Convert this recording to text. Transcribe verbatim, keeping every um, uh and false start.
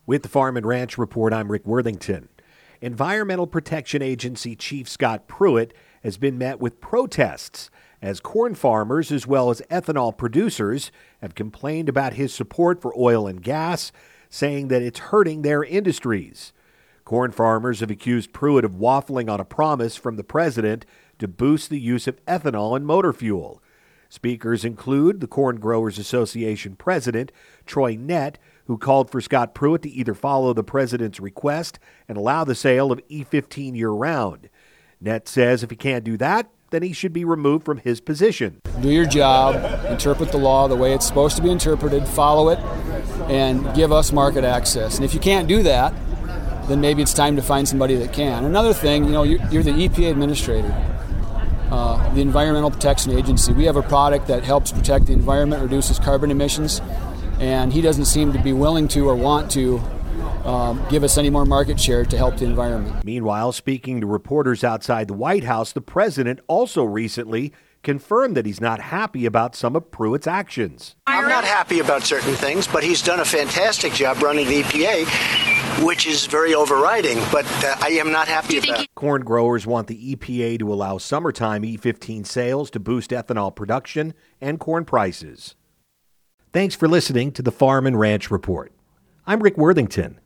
With the Farm and Ranch Report, I'm Rick Worthington. Environmental Protection Agency Chief Scott Pruitt has been met with protests as corn farmers as well as ethanol producers have complained about his support for oil and gas, saying that it's hurting their industries. Corn farmers have accused Pruitt of waffling on a promise from the president to boost the use of ethanol in motor fuel. Speakers include the Corn Growers Association president, Troy Nett, who called for Scott Pruitt to either follow the president's request and allow the sale of E fifteen year-round. Nett says if he can't do that, then he should be removed from his position. Do your job, interpret the law the way it's supposed to be interpreted, follow it, and give us market access. And if you can't do that, then maybe it's time to find somebody that can. Another thing, you know, you're, you're the E P A administrator. Uh, the Environmental Protection Agency. We have a product that helps protect the environment, reduces carbon emissions, and he doesn't seem to be willing to or want to um, give us any more market share to help the environment. Meanwhile, speaking to reporters outside the White House, the president also recently confirmed that he's not happy about some of Pruitt's actions. I'm not happy about certain things, but he's done a fantastic job running the E P A, which is very overriding, but uh, I am not happy about it. Corn growers want the E P A to allow summertime E fifteen sales to boost ethanol production and corn prices. Thanks for listening to the Farm and Ranch Report. I'm Rick Worthington.